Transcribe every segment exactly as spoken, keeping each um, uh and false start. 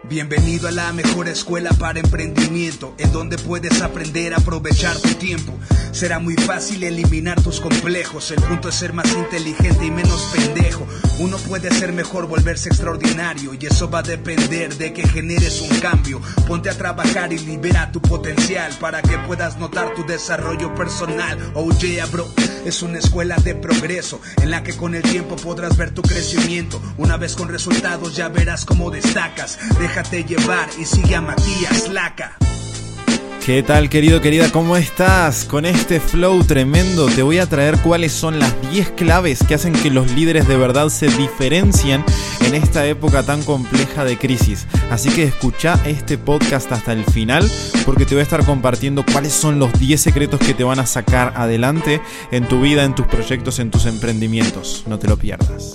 Bienvenido a la mejor escuela para emprendimiento, en donde puedes aprender a aprovechar tu tiempo. Será muy fácil eliminar tus complejos, el punto es ser más inteligente y menos pendejo. Uno puede ser mejor, volverse extraordinario, y eso va a depender de que generes un cambio. Ponte a trabajar y libera tu potencial para que puedas notar tu desarrollo personal. Oh yeah bro, es una escuela de progreso en la que con el tiempo podrás ver tu crecimiento. Una vez con resultados ya verás cómo destacas. Déjate llevar y sigue a Matías Laca. ¿Qué tal, querido, querida? ¿Cómo estás? Con este flow tremendo te voy a traer cuáles son las diez claves que hacen que los líderes de verdad se diferencien en esta época tan compleja de crisis. Así que escucha este podcast hasta el final, porque te voy a estar compartiendo cuáles son los diez secretos que te van a sacar adelante en tu vida, en tus proyectos, en tus emprendimientos. No te lo pierdas.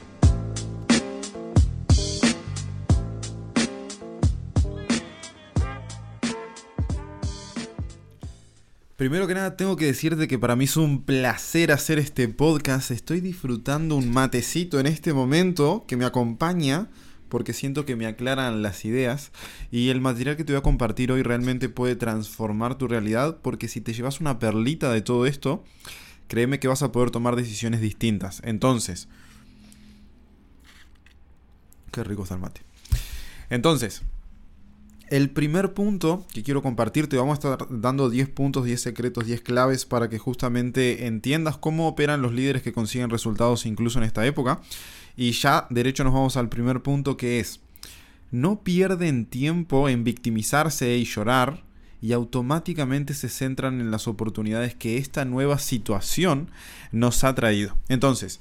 Primero que nada tengo que decirte que para mí es un placer hacer este podcast. Estoy disfrutando un matecito en este momento que me acompaña porque siento que me aclaran las ideas, y el material que te voy a compartir hoy realmente puede transformar tu realidad, porque si te llevas una perlita de todo esto, créeme que vas a poder tomar decisiones distintas. Entonces, qué rico está el mate. Entonces, el primer punto que quiero compartirte, vamos a estar dando diez puntos, diez secretos, diez claves para que justamente entiendas cómo operan los líderes que consiguen resultados incluso en esta época. Y ya derecho nos vamos al primer punto, que es: no pierden tiempo en victimizarse y llorar, y automáticamente se centran en las oportunidades que esta nueva situación nos ha traído. Entonces,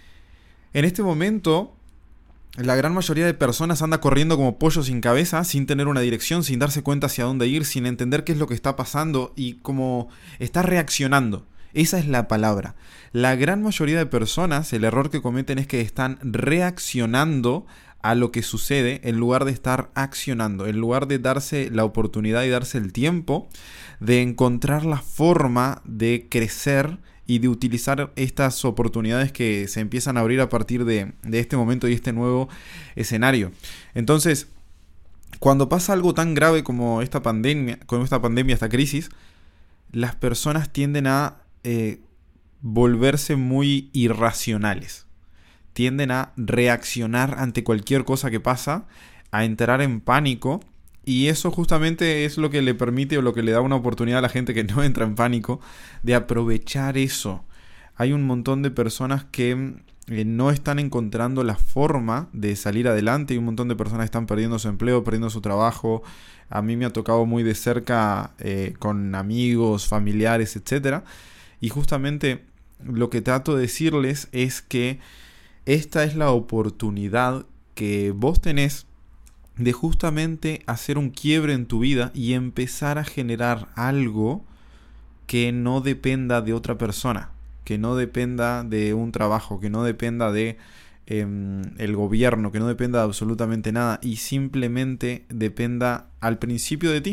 en este momento, la gran mayoría de personas anda corriendo como pollo sin cabeza, sin tener una dirección, sin darse cuenta hacia dónde ir, sin entender qué es lo que está pasando y cómo está reaccionando. Esa es la palabra. La gran mayoría de personas, el error que cometen es que están reaccionando a lo que sucede en lugar de estar accionando, en lugar de darse la oportunidad y darse el tiempo de encontrar la forma de crecer y de utilizar estas oportunidades que se empiezan a abrir a partir de, de este momento y este nuevo escenario. Entonces, cuando pasa algo tan grave como esta pandemia, como esta pandemia, esta crisis, las personas tienden a eh, volverse muy irracionales. Tienden a reaccionar ante cualquier cosa que pasa, a entrar en pánico. Y eso justamente es lo que le permite o lo que le da una oportunidad a la gente que no entra en pánico de aprovechar eso. Hay un montón de personas que eh, no están encontrando la forma de salir adelante. Hay un montón de personas que están perdiendo su empleo, perdiendo su trabajo. A mí me ha tocado muy de cerca eh, con amigos, familiares, etcétera. Y justamente lo que trato de decirles es que esta es la oportunidad que vos tenés de justamente hacer un quiebre en tu vida y empezar a generar algo que no dependa de otra persona, que no dependa de un trabajo, que no dependa de eh, el gobierno, que no dependa de absolutamente nada y simplemente dependa al principio de ti.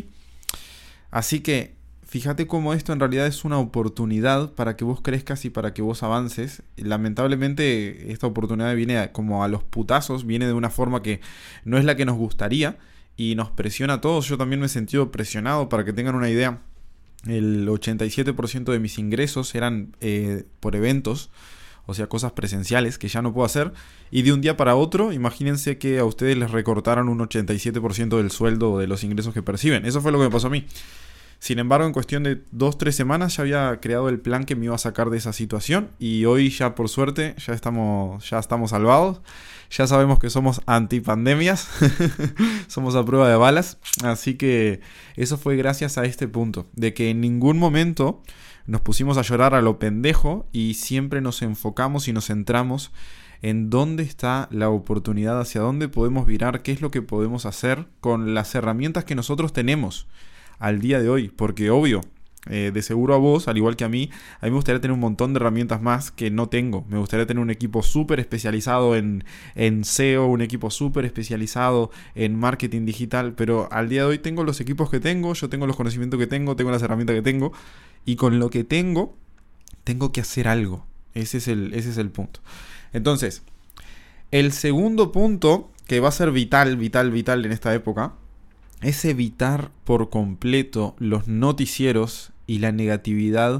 Así que fíjate cómo esto en realidad es una oportunidad para que vos crezcas y para que vos avances. Lamentablemente esta oportunidad viene como a los putazos, viene de una forma que no es la que nos gustaría y nos presiona a todos. Yo también me he sentido presionado. Para que tengan una idea, el ochenta y siete por ciento de mis ingresos eran eh, por eventos, o sea, cosas presenciales que ya no puedo hacer. Y de un día para otro, imagínense que a ustedes les recortaron un ochenta y siete por ciento del sueldo o de los ingresos que perciben. Eso fue lo que me pasó a mí. Sin embargo, en cuestión de dos, tres semanas ya había creado el plan que me iba a sacar de esa situación. Y hoy ya, por suerte, ya estamos, ya estamos salvados. Ya sabemos que somos antipandemias. Somos a prueba de balas. Así que eso fue gracias a este punto. De que en ningún momento nos pusimos a llorar a lo pendejo. Y siempre nos enfocamos y nos centramos en dónde está la oportunidad, hacia dónde podemos virar, qué es lo que podemos hacer con las herramientas que nosotros tenemos al día de hoy, porque obvio, eh, de seguro a vos, al igual que a mí, a mí me gustaría tener un montón de herramientas más que no tengo. Me gustaría tener un equipo súper especializado en, en S E O, un equipo súper especializado en marketing digital, pero al día de hoy tengo los equipos que tengo, yo tengo los conocimientos que tengo, tengo las herramientas que tengo, y con lo que tengo, tengo que hacer algo. Ese es el, ese es el punto. Entonces, el segundo punto que va a ser vital, vital, vital en esta época, es evitar por completo los noticieros y la negatividad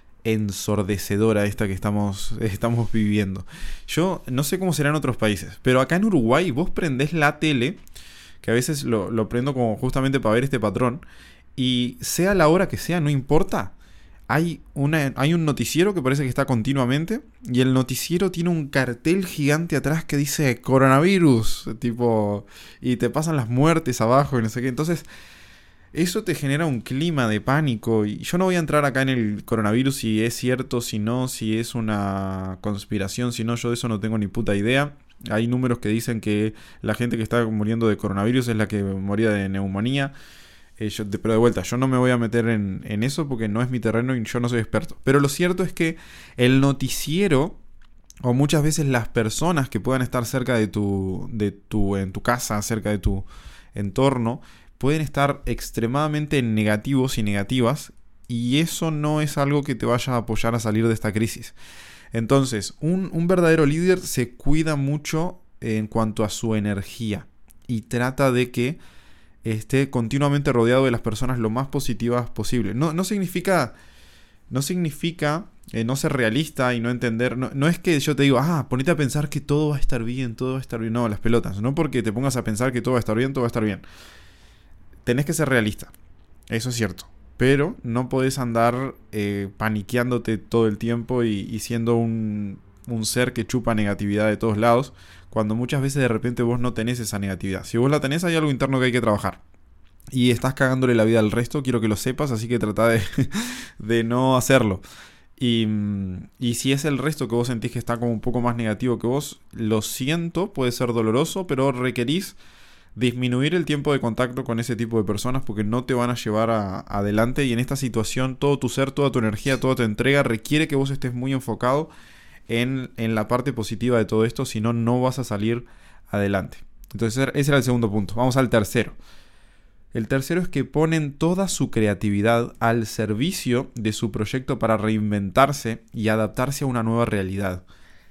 ensordecedora esta que estamos, estamos viviendo. Yo no sé cómo será en otros países, pero acá en Uruguay vos prendés la tele, que a veces lo, lo prendo como justamente para ver este patrón, y sea la hora que sea, no importa, hay, una, hay un noticiero que parece que está continuamente, y el noticiero tiene un cartel gigante atrás que dice coronavirus, tipo, y te pasan las muertes abajo y no sé qué. Entonces eso te genera un clima de pánico, y yo no voy a entrar acá en el coronavirus si es cierto, si no, si es una conspiración, si no, yo de eso no tengo ni puta idea. Hay números que dicen que la gente que está muriendo de coronavirus es la que moría de neumonía. Eh, yo, de, pero de vuelta, yo no me voy a meter en, en eso porque no es mi terreno y yo no soy experto. Pero lo cierto es que el noticiero, o muchas veces las personas que puedan estar cerca de tu, de tu, en tu casa, cerca de tu entorno, pueden estar extremadamente negativos y negativas, y eso no es algo que te vaya a apoyar a salir de esta crisis. Entonces, un, un verdadero líder se cuida mucho en cuanto a su energía y trata de que esté continuamente rodeado de las personas lo más positivas posible. No, no significa, no significa eh, no ser realista y no entender. No, no es que yo te digo, ah, ponete a pensar que todo va a estar bien, todo va a estar bien. No, las pelotas. No porque te pongas a pensar que todo va a estar bien, todo va a estar bien. Tenés que ser realista, eso es cierto, pero no podés andar eh, paniqueándote todo el tiempo y, y siendo un, un ser que chupa negatividad de todos lados, cuando muchas veces de repente vos no tenés esa negatividad. Si vos la tenés, hay algo interno que hay que trabajar. Y estás cagándole la vida al resto, quiero que lo sepas, así que trata de, de no hacerlo. Y, y si es el resto que vos sentís que está como un poco más negativo que vos, lo siento, puede ser doloroso, pero requerís disminuir el tiempo de contacto con ese tipo de personas porque no te van a llevar a, adelante, y en esta situación todo tu ser, toda tu energía, toda tu entrega requiere que vos estés muy enfocado en, en la parte positiva de todo esto, si no, no vas a salir adelante. Entonces ese era el segundo punto. Vamos al tercero. El tercero es que ponen toda su creatividad al servicio de su proyecto para reinventarse y adaptarse a una nueva realidad.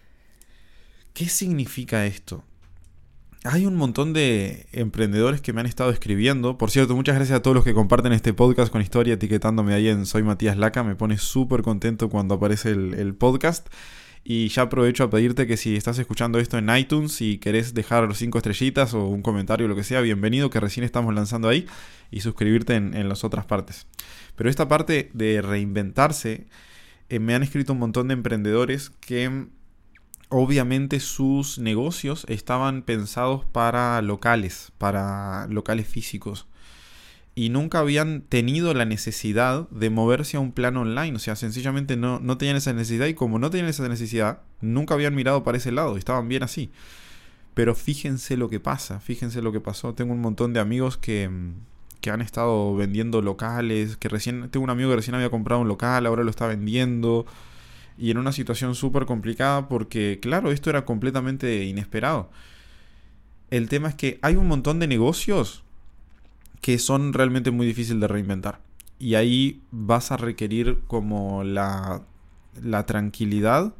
¿Qué significa esto? Hay un montón de emprendedores que me han estado escribiendo. Por cierto, muchas gracias a todos los que comparten este podcast con historia, etiquetándome ahí en Soy Matías Laca. Me pone súper contento cuando aparece el, el podcast. Y ya aprovecho a pedirte que si estás escuchando esto en iTunes y querés dejar cinco estrellitas o un comentario o lo que sea, bienvenido, que recién estamos lanzando ahí, y suscribirte en, en las otras partes. Pero esta parte de reinventarse, eh, me han escrito un montón de emprendedores que obviamente sus negocios estaban pensados para locales, para locales físicos, y nunca habían tenido la necesidad de moverse a un plano online. O sea, sencillamente no, no tenían esa necesidad, y como no tenían esa necesidad, nunca habían mirado para ese lado, estaban bien así. Pero fíjense lo que pasa, fíjense lo que pasó. Tengo un montón de amigos que, que han estado vendiendo locales, que recién, tengo un amigo que recién había comprado un local, ahora lo está vendiendo, y en una situación súper complicada porque, claro, esto era completamente inesperado. El tema es que hay un montón de negocios que son realmente muy difíciles de reinventar. Y ahí vas a requerir como la, la tranquilidad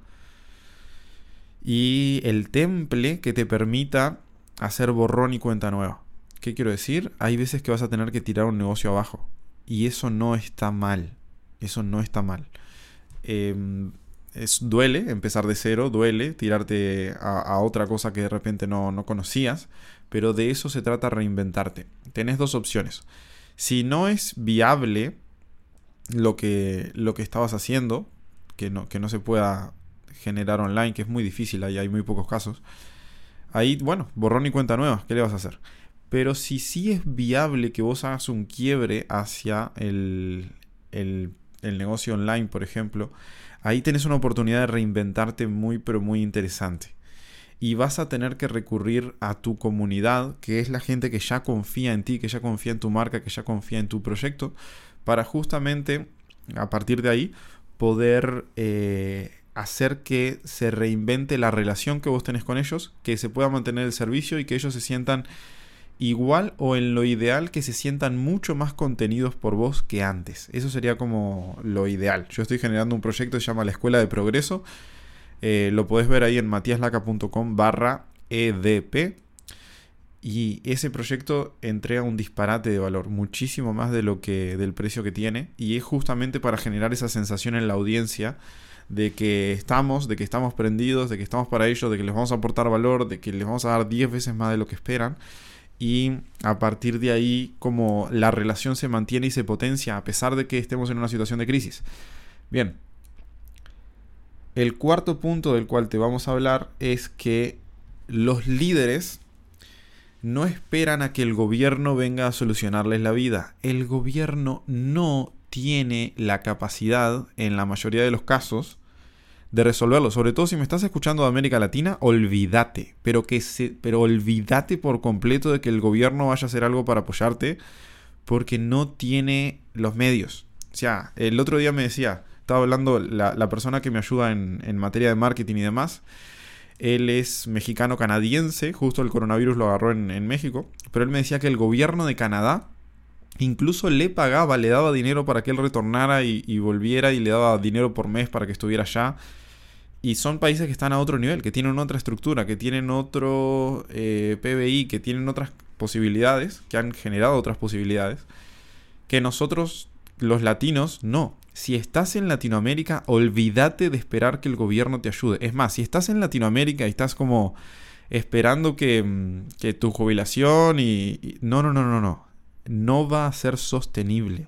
y el temple que te permita hacer borrón y cuenta nueva. ¿Qué quiero decir? Hay veces que vas a tener que tirar un negocio abajo. Y eso no está mal. Eso no está mal. Eh, es, duele empezar de cero, duele tirarte a, a otra cosa que de repente no, no conocías, pero de eso se trata, reinventarte. Tenés dos opciones. Si no es viable lo que, lo que estabas haciendo, que no, que no se pueda generar online, que es muy difícil, ahí hay muy pocos casos, ahí, bueno, borrón y cuenta nueva, ¿qué le vas a hacer? Pero si sí es viable que vos hagas un quiebre hacia el, el, el negocio online, por ejemplo, ahí tenés una oportunidad de reinventarte muy, pero muy interesante. Y vas a tener que recurrir a tu comunidad, que es la gente que ya confía en ti, que ya confía en tu marca, que ya confía en tu proyecto, para justamente, a partir de ahí, poder eh, hacer que se reinvente la relación que vos tenés con ellos, que se pueda mantener el servicio y que ellos se sientan igual, o en lo ideal que se sientan mucho más contenidos por vos que antes. Eso sería como lo ideal. Yo estoy generando un proyecto que se llama La Escuela de Progreso. Eh, lo podés ver ahí en matiaslaca punto com barra edp. Y ese proyecto entrega un disparate de valor, muchísimo más de lo que, del precio que tiene. Y es justamente para generar esa sensación en la audiencia de que estamos, de que estamos prendidos, de que estamos para ellos, de que les vamos a aportar valor, de que les vamos a dar diez veces más de lo que esperan. Y a partir de ahí, como la relación se mantiene y se potencia a pesar de que estemos en una situación de crisis. Bien. El cuarto punto del cual te vamos a hablar es que los líderes no esperan a que el gobierno venga a solucionarles la vida. El gobierno no tiene la capacidad, en la mayoría de los casos, de resolverlo. Sobre todo si me estás escuchando de América Latina, olvídate. Pero, que se, pero olvídate por completo de que el gobierno vaya a hacer algo para apoyarte, porque no tiene los medios. O sea, el otro día me decía, estaba hablando la, la persona que me ayuda en, en materia de marketing y demás. Él es mexicano-canadiense, justo el coronavirus lo agarró en, en México, pero él me decía que el gobierno de Canadá incluso le pagaba, le daba dinero para que él retornara y, y volviera, y le daba dinero por mes para que estuviera allá. Y son países que están a otro nivel, que tienen otra estructura, que tienen otro eh, P B I, que tienen otras posibilidades, que han generado otras posibilidades, que nosotros, los latinos, no. Si estás en Latinoamérica, olvídate de esperar que el gobierno te ayude. Es más, si estás en Latinoamérica y estás como esperando que, que tu jubilación y, y... No, no, no, no, no. No va a ser sostenible.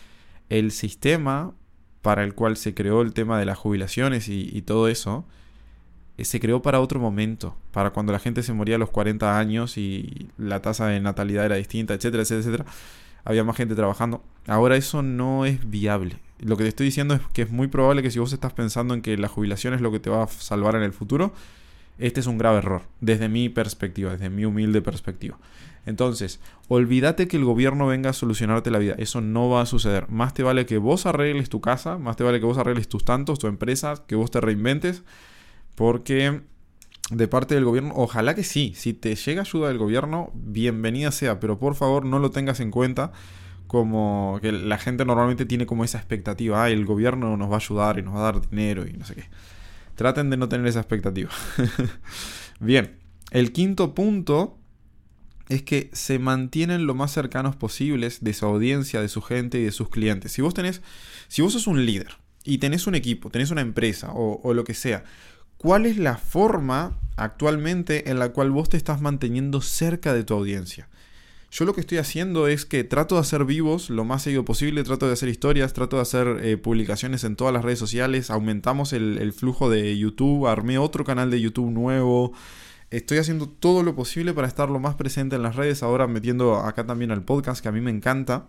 El sistema para el cual se creó el tema de las jubilaciones y, y todo eso, eh, se creó para otro momento. Para cuando la gente se moría a los cuarenta años y la tasa de natalidad era distinta, etcétera, etcétera, etcétera. Había más gente trabajando. Ahora eso no es viable. Lo que te estoy diciendo es que es muy probable que si vos estás pensando en que la jubilación es lo que te va a salvar en el futuro, este es un grave error, desde mi perspectiva, desde mi humilde perspectiva. Entonces, olvídate que el gobierno venga a solucionarte la vida. Eso no va a suceder. Más te vale que vos arregles tu casa, más te vale que vos arregles tus tantos, tu empresa, que vos te reinventes, porque de parte del gobierno, ojalá que sí, si te llega ayuda del gobierno, bienvenida sea, pero por favor no lo tengas en cuenta como que la gente normalmente tiene como esa expectativa, ah, el gobierno nos va a ayudar y nos va a dar dinero y no sé qué. Traten de no tener esa expectativa. Bien, el quinto punto es que se mantienen lo más cercanos posibles de su audiencia, de su gente y de sus clientes. Si vos tenés, si vos sos un líder y tenés un equipo, tenés una empresa o, o lo que sea, ¿cuál es la forma actualmente en la cual vos te estás manteniendo cerca de tu audiencia? Yo lo que estoy haciendo es que trato de hacer vivos lo más seguido posible, trato de hacer historias, trato de hacer eh, publicaciones en todas las redes sociales, aumentamos el, el flujo de YouTube, armé otro canal de YouTube nuevo, estoy haciendo todo lo posible para estar lo más presente en las redes, ahora metiendo acá también al podcast que a mí me encanta,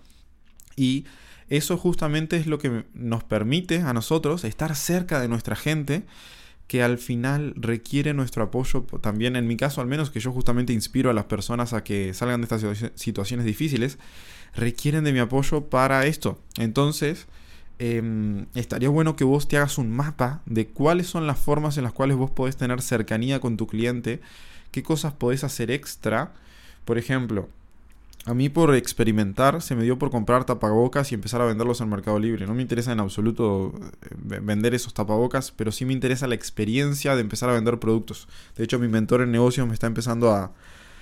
y eso justamente es lo que nos permite a nosotros estar cerca de nuestra gente, que al final requiere nuestro apoyo, también en mi caso al menos, que yo justamente inspiro a las personas a que salgan de estas situaciones difíciles, requieren de mi apoyo para esto. Entonces, eh, estaría bueno que vos te hagas un mapa de cuáles son las formas en las cuales vos podés tener cercanía con tu cliente, qué cosas podés hacer extra. Por ejemplo, a mí por experimentar se me dio por comprar tapabocas y empezar a venderlos en Mercado Libre. No me interesa en absoluto vender esos tapabocas, pero sí me interesa la experiencia de empezar a vender productos. De hecho, mi mentor en negocios me está empezando a,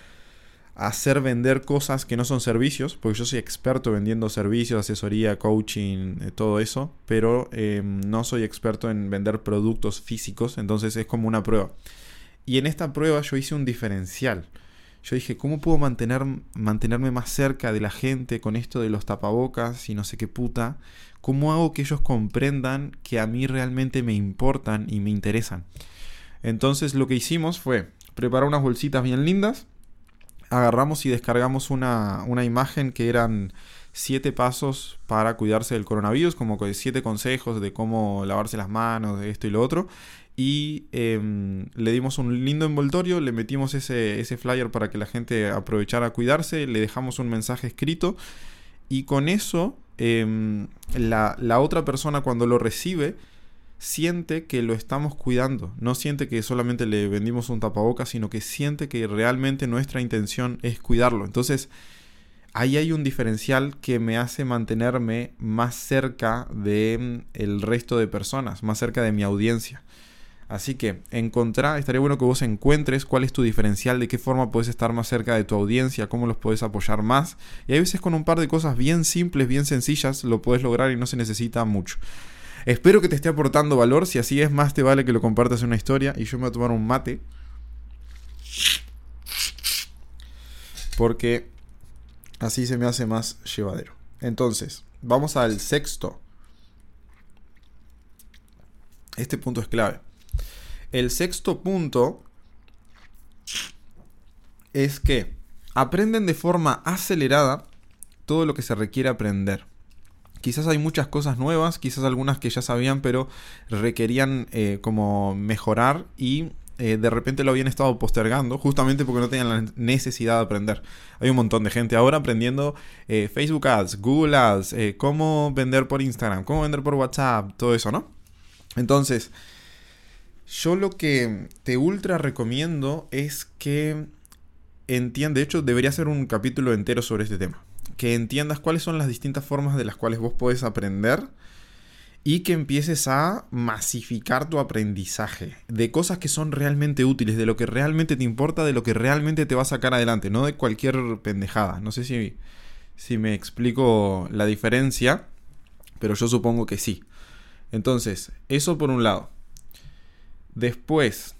a hacer vender cosas que no son servicios, porque yo soy experto vendiendo servicios, asesoría, coaching, eh, todo eso, pero eh, no soy experto en vender productos físicos, entonces es como una prueba. Y en esta prueba yo hice un diferencial. Yo dije, ¿cómo puedo mantener, mantenerme más cerca de la gente con esto de los tapabocas y no sé qué puta? ¿Cómo hago que ellos comprendan que a mí realmente me importan y me interesan? Entonces lo que hicimos fue preparar unas bolsitas bien lindas. Agarramos y descargamos una, una imagen que eran siete pasos para cuidarse del coronavirus, como que siete consejos de cómo lavarse las manos, de esto y lo otro. Y eh, le dimos un lindo envoltorio, le metimos ese, ese flyer para que la gente aprovechara a cuidarse, le dejamos un mensaje escrito y con eso eh, la, la otra persona cuando lo recibe siente que lo estamos cuidando, no siente que solamente le vendimos un tapabocas, sino que siente que realmente nuestra intención es cuidarlo. Entonces ahí hay un diferencial que me hace mantenerme más cerca del resto de personas, más cerca de mi audiencia. Así que encontrá, estaría bueno que vos encuentres cuál es tu diferencial, de qué forma puedes estar más cerca de tu audiencia, cómo los puedes apoyar más. Y hay veces con un par de cosas bien simples, bien sencillas, lo puedes lograr y no se necesita mucho. Espero que te esté aportando valor. Si así es, más te vale que lo compartas en una historia. Y yo me voy a tomar un mate, porque así se me hace más llevadero. Entonces, vamos al sexto. Este punto es clave. El sexto punto es que aprenden de forma acelerada todo lo que se requiere aprender. Quizás hay muchas cosas nuevas, quizás algunas que ya sabían, pero requerían eh, como mejorar y eh, de repente lo habían estado postergando justamente porque no tenían la necesidad de aprender. Hay un montón de gente ahora aprendiendo eh, Facebook Ads, Google Ads, eh, cómo vender por Instagram, cómo vender por WhatsApp, todo eso, ¿no? Entonces, yo lo que te ultra recomiendo es que entiendas, de hecho debería ser un capítulo entero sobre este tema, que entiendas cuáles son las distintas formas de las cuales vos podés aprender y que empieces a masificar tu aprendizaje de cosas que son realmente útiles, de lo que realmente te importa, de lo que realmente te va a sacar adelante, no de cualquier pendejada. No sé si, si me explico la diferencia, pero yo supongo que sí. Entonces, eso por un lado. Después,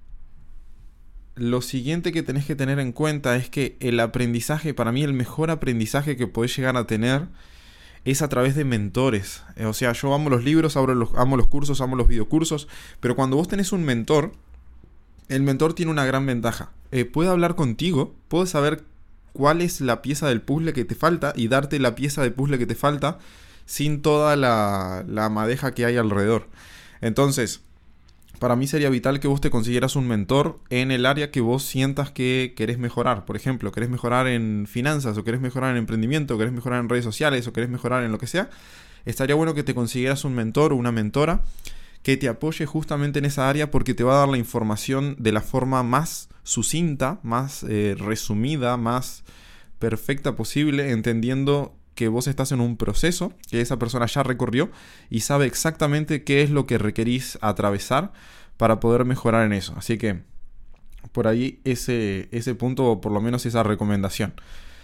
lo siguiente que tenés que tener en cuenta es que el aprendizaje, para mí el mejor aprendizaje que podés llegar a tener es a través de mentores. O sea, yo amo los libros, amo los, amo los cursos, amo los videocursos, pero cuando vos tenés un mentor, el mentor tiene una gran ventaja. Eh, puede hablar contigo, puede saber cuál es la pieza del puzzle que te falta y darte la pieza de puzzle que te falta sin toda la, la madeja que hay alrededor. Entonces, para mí sería vital que vos te consiguieras un mentor en el área que vos sientas que querés mejorar. Por ejemplo, querés mejorar en finanzas, o querés mejorar en emprendimiento, o querés mejorar en redes sociales, o querés mejorar en lo que sea. Estaría bueno que te consiguieras un mentor o una mentora que te apoye justamente en esa área, porque te va a dar la información de la forma más sucinta, más eh, resumida, más perfecta posible, entendiendo que vos estás en un proceso que esa persona ya recorrió y sabe exactamente qué es lo que requerís atravesar para poder mejorar en eso. Así que por ahí ese, ese punto, o por lo menos esa recomendación.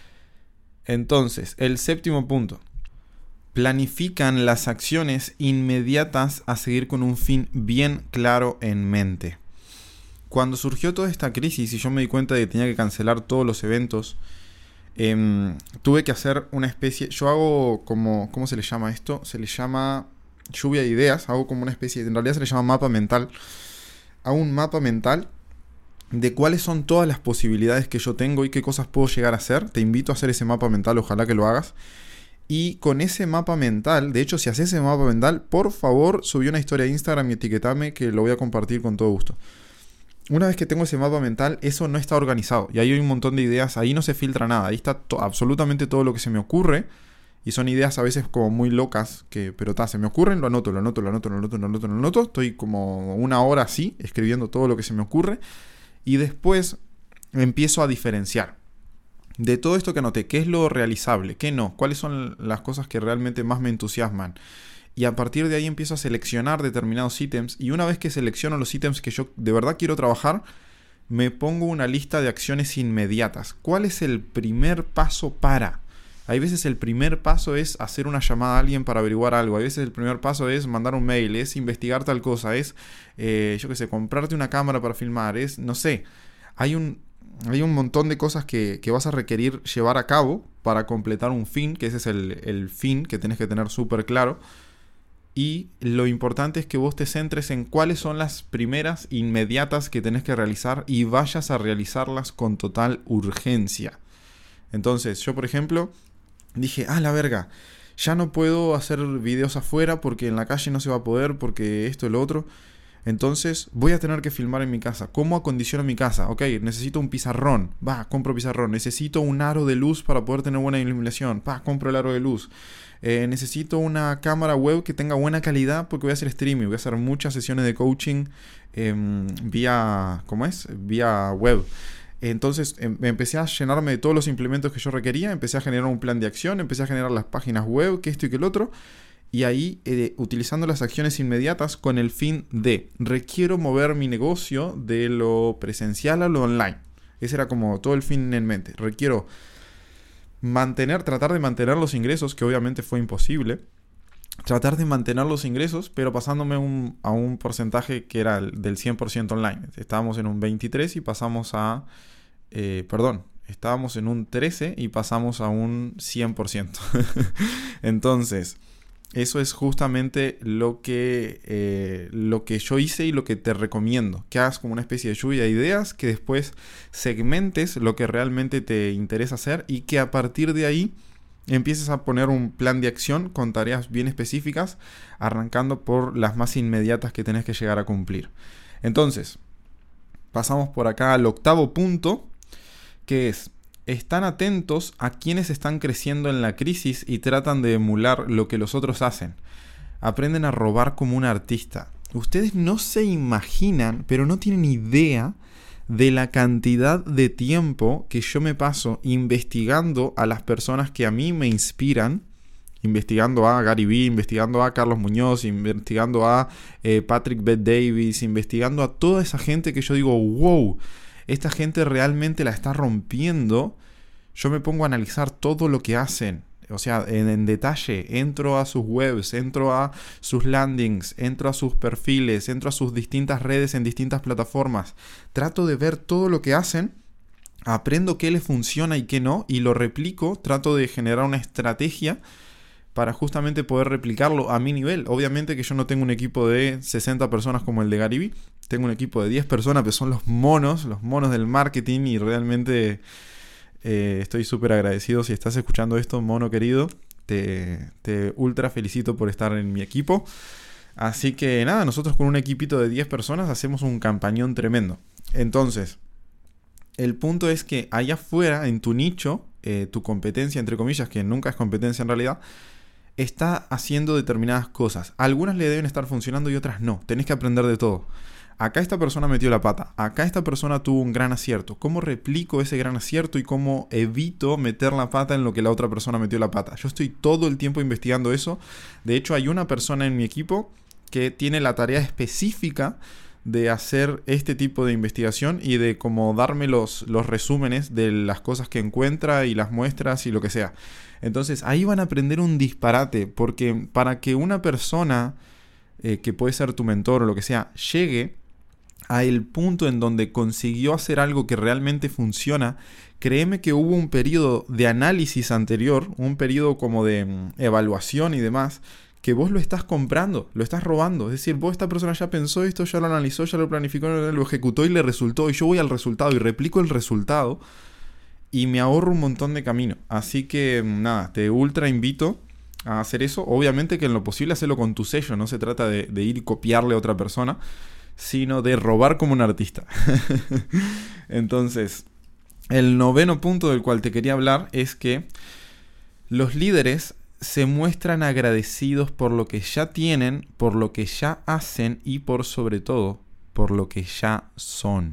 Entonces, el séptimo punto. Planifican las acciones inmediatas a seguir con un fin bien claro en mente. Cuando surgió toda esta crisis y yo me di cuenta de que tenía que cancelar todos los eventos, Eh, tuve que hacer una especie, yo hago como, ¿cómo se le llama esto? Se le llama lluvia de ideas, hago como una especie, en realidad se le llama mapa mental. Hago un mapa mental de cuáles son todas las posibilidades que yo tengo y qué cosas puedo llegar a hacer. Te invito a hacer ese mapa mental, ojalá que lo hagas. Y con ese mapa mental, de hecho, si haces ese mapa mental, por favor, subí una historia a Instagram y etiquetame, que lo voy a compartir con todo gusto. Una vez que tengo ese mapa mental, eso no está organizado. Y ahí hay un montón de ideas. Ahí no se filtra nada. Ahí está to- absolutamente todo lo que se me ocurre. Y son ideas a veces como muy locas. Que, pero ta, se me ocurren, lo anoto, lo anoto, lo anoto, lo anoto, lo anoto, lo anoto. Estoy como una hora así, escribiendo todo lo que se me ocurre. Y después empiezo a diferenciar de todo esto que anoté. ¿Qué es lo realizable? ¿Qué no? ¿Cuáles son las cosas que realmente más me entusiasman? Y a partir de ahí empiezo a seleccionar determinados ítems. Y una vez que selecciono los ítems que yo de verdad quiero trabajar, me pongo una lista de acciones inmediatas. ¿Cuál es el primer paso para? Hay veces el primer paso es hacer una llamada a alguien para averiguar algo. Hay veces el primer paso es mandar un mail, es investigar tal cosa, es, eh, yo qué sé, comprarte una cámara para filmar, es, no sé. Hay un, hay un montón de cosas que, que vas a requerir llevar a cabo para completar un fin, que ese es el, el fin que tenés que tener súper claro. Y lo importante es que vos te centres en cuáles son las primeras inmediatas que tenés que realizar y vayas a realizarlas con total urgencia. Entonces, yo por ejemplo dije, ah, la verga, ya no puedo hacer videos afuera porque en la calle no se va a poder, porque esto y lo otro. Entonces voy a tener que filmar en mi casa. ¿Cómo acondiciono mi casa? Ok, necesito un pizarrón. Va, compro pizarrón. Necesito un aro de luz para poder tener buena iluminación. Va, compro el aro de luz. Eh, necesito una cámara web que tenga buena calidad porque voy a hacer streaming. Voy a hacer muchas sesiones de coaching eh, vía, ¿cómo es? Vía web. Entonces em, empecé a llenarme de todos los implementos que yo requería. Empecé a generar un plan de acción. Empecé a generar las páginas web, que esto y que el otro. Y ahí, eh, utilizando las acciones inmediatas con el fin de, requiero mover mi negocio de lo presencial a lo online. Ese era como todo el fin en mente. Requiero mantener, tratar de mantener los ingresos, que obviamente fue imposible. Tratar de mantener los ingresos, pero pasándome un, a un porcentaje que era el del cien por ciento online. Estábamos en un veintitrés y pasamos a... Eh, perdón, estábamos en un trece y pasamos a un cien por ciento. Entonces, eso es justamente lo que, eh, lo que yo hice y lo que te recomiendo. Que hagas como una especie de lluvia de ideas, que después segmentes lo que realmente te interesa hacer y que a partir de ahí empieces a poner un plan de acción con tareas bien específicas, arrancando por las más inmediatas que tenés que llegar a cumplir. Entonces, pasamos por acá al octavo punto, que es: están atentos a quienes están creciendo en la crisis y tratan de emular lo que los otros hacen. Aprenden a robar como un artista. Ustedes no se imaginan, pero no tienen idea de la cantidad de tiempo que yo me paso investigando a las personas que a mí me inspiran, investigando a Gary Vee, investigando a Carlos Muñoz, investigando a eh, Patrick Bet-David, investigando a toda esa gente que yo digo, wow, esta gente realmente la está rompiendo. Yo me pongo a analizar todo lo que hacen. O sea, en, en detalle, entro a sus webs, entro a sus landings, entro a sus perfiles, entro a sus distintas redes en distintas plataformas. Trato de ver todo lo que hacen, aprendo qué les funciona y qué no, y lo replico. Trato de generar una estrategia para justamente poder replicarlo a mi nivel. Obviamente que yo no tengo un equipo de sesenta personas como el de Gary Vee. Tengo un equipo de diez personas, pero son los monos, los monos del marketing, y realmente... Eh, estoy súper agradecido. Si estás escuchando esto, mono querido, te, te ultra felicito por estar en mi equipo. Así que nada, nosotros con un equipito de diez personas hacemos un campañón tremendo. Entonces, el punto es que allá afuera, en tu nicho, eh, tu competencia, entre comillas, que nunca es competencia en realidad, está haciendo determinadas cosas. Algunas le deben estar funcionando y otras no. Tenés que aprender de todo. Acá esta persona metió la pata, acá esta persona tuvo un gran acierto. ¿Cómo replico ese gran acierto y cómo evito meter la pata en lo que la otra persona metió la pata? Yo estoy todo el tiempo investigando eso. De hecho, hay una persona en mi equipo que tiene la tarea específica de hacer este tipo de investigación y de como darme los, los resúmenes de las cosas que encuentra y las muestras y lo que sea. Entonces, ahí van a aprender un disparate, porque para que una persona, eh, que puede ser tu mentor o lo que sea, llegue a el punto en donde consiguió hacer algo que realmente funciona, créeme que hubo un periodo de análisis anterior, un periodo como de mm, evaluación y demás, que vos lo estás comprando, lo estás robando. Es decir, vos, esta persona ya pensó esto, ya lo analizó, ya lo planificó, lo ejecutó y le resultó, y yo voy al resultado y replico el resultado y me ahorro un montón de camino. Así que nada, te ultra invito a hacer eso. Obviamente que en lo posible hacerlo con tu sello, no se trata de, de ir y copiarle a otra persona, sino de robar como un artista. Entonces, el noveno punto del cual te quería hablar es que los líderes se muestran agradecidos por lo que ya tienen, por lo que ya hacen y por sobre todo, por lo que ya son.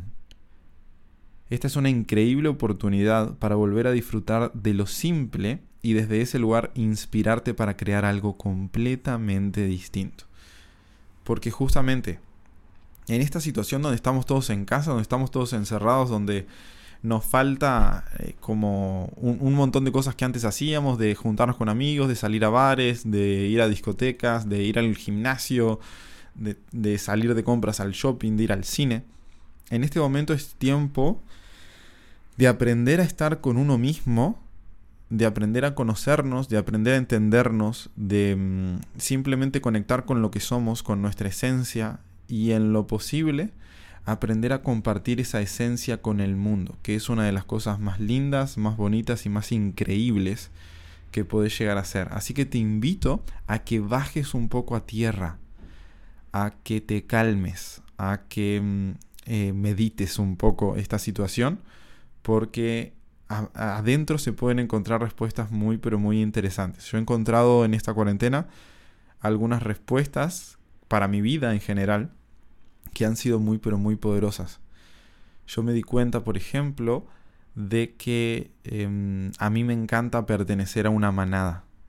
Esta es una increíble oportunidad para volver a disfrutar de lo simple y desde ese lugar inspirarte para crear algo completamente distinto. Porque justamente en esta situación donde estamos todos en casa, donde estamos todos encerrados, donde nos falta eh, como un, un montón de cosas que antes hacíamos, de juntarnos con amigos, de salir a bares, de ir a discotecas, de ir al gimnasio, de, de salir de compras al shopping, de ir al cine. En este momento es tiempo de aprender a estar con uno mismo, de aprender a conocernos, de aprender a entendernos, de mm, simplemente conectar con lo que somos, con nuestra esencia, y en lo posible aprender a compartir esa esencia con el mundo, que es una de las cosas más lindas, más bonitas y más increíbles que puedes llegar a hacer. Así que te invito a que bajes un poco a tierra, a que te calmes, a que eh, medites un poco esta situación, porque a, a adentro se pueden encontrar respuestas muy pero muy interesantes. Yo he encontrado en esta cuarentena algunas respuestas para mi vida en general que han sido muy pero muy poderosas. Yo me di cuenta, por ejemplo, de que eh, a mí me encanta pertenecer a una manada.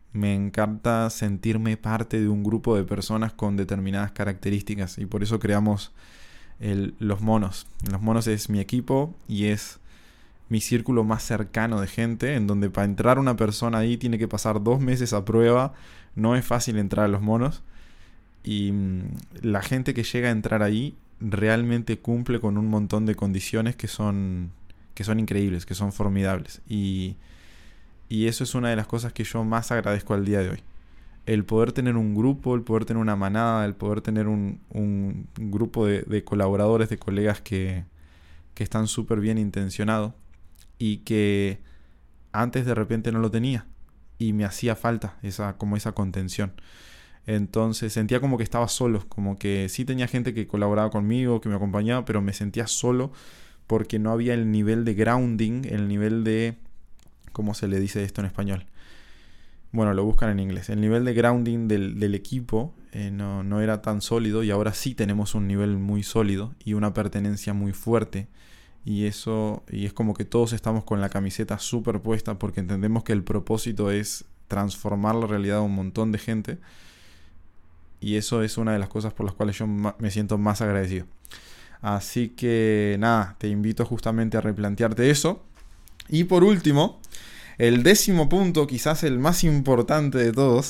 Me encanta sentirme parte de un grupo de personas con determinadas características y por eso creamos el, los monos. Los monos es mi equipo y es mi círculo más cercano de gente, en donde para entrar una persona ahí tiene que pasar dos meses a prueba. No es fácil entrar a los monos y mmm, la gente que llega a entrar ahí realmente cumple con un montón de condiciones que son, que son increíbles, que son formidables. Y, y eso es una de las cosas que yo más agradezco al día de hoy. El poder tener un grupo, el poder tener una manada, el poder tener un, un grupo de, de colaboradores, de colegas que, que están súper bien intencionados y que antes de repente no lo tenía y me hacía falta esa, como esa contención. Entonces sentía como que estaba solo, como que sí tenía gente que colaboraba conmigo, que me acompañaba, pero me sentía solo porque no había el nivel de grounding, el nivel de... ¿Cómo se le dice esto en español? Bueno, lo buscan en inglés. El nivel de grounding del, del equipo eh, no, no era tan sólido y ahora sí tenemos un nivel muy sólido y una pertenencia muy fuerte. Y eso, y es como que todos estamos con la camiseta súper puesta porque entendemos que el propósito es transformar la realidad de un montón de gente. Y eso es una de las cosas por las cuales yo ma- me siento más agradecido. Así que nada, te invito justamente a replantearte eso. Y por último, el décimo punto, quizás el más importante de todos,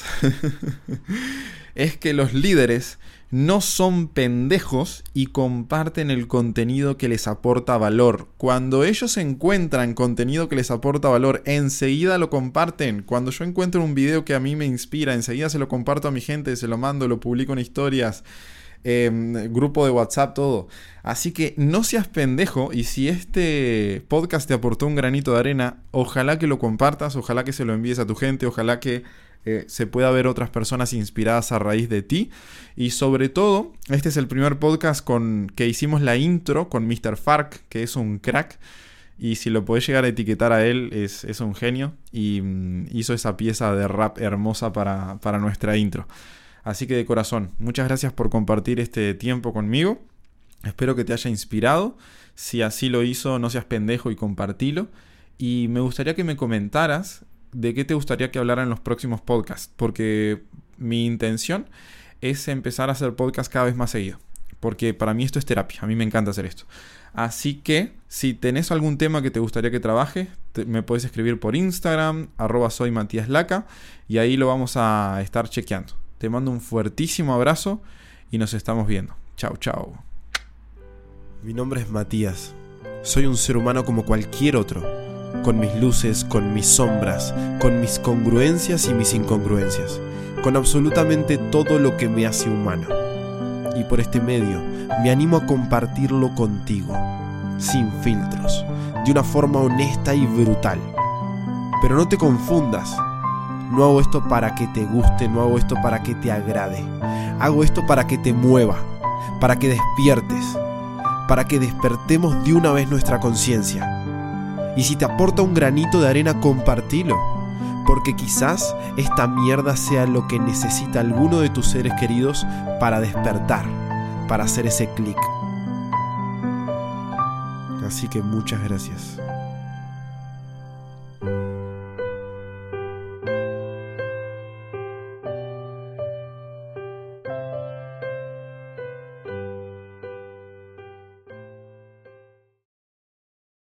es que los líderes no son pendejos y comparten el contenido que les aporta valor. Cuando ellos encuentran contenido que les aporta valor, enseguida lo comparten. Cuando yo encuentro un video que a mí me inspira, enseguida se lo comparto a mi gente, se lo mando, lo publico en historias, eh, grupo de WhatsApp, todo. Así que no seas pendejo y si este podcast te aportó un granito de arena, ojalá que lo compartas, ojalá que se lo envíes a tu gente, ojalá que Eh, se pueda ver otras personas inspiradas a raíz de ti. Y sobre todo, este es el primer podcast con que hicimos la intro con míster Fark, que es un crack. Y si lo podés llegar a etiquetar a él, es, es un genio. Y mm, hizo esa pieza de rap hermosa para, para nuestra intro. Así que de corazón, muchas gracias por compartir este tiempo conmigo. Espero que te haya inspirado. Si así lo hizo, no seas pendejo y compartilo. Y me gustaría que me comentaras de qué te gustaría que hablara en los próximos podcasts, porque mi intención es empezar a hacer podcast cada vez más seguido, porque para mí esto es terapia, a mí me encanta hacer esto. Así que si tenés algún tema que te gustaría que trabaje, te, me puedes escribir por Instagram, arroba soy Matías Laca, y ahí lo vamos a estar chequeando. Te mando un fuertísimo abrazo y nos estamos viendo. Chau, chau. Mi nombre es Matías. Soy un ser humano como cualquier otro, con mis luces, con mis sombras, con mis congruencias y mis incongruencias, con absolutamente todo lo que me hace humano. Y por este medio me animo a compartirlo contigo, sin filtros, de una forma honesta y brutal. Pero no te confundas, no hago esto para que te guste, no hago esto para que te agrade. Hago esto para que te mueva, para que despiertes, para que despertemos de una vez nuestra conciencia. Y si te aporta un granito de arena, compartilo, porque quizás esta mierda sea lo que necesita alguno de tus seres queridos para despertar, para hacer ese clic. Así que muchas gracias.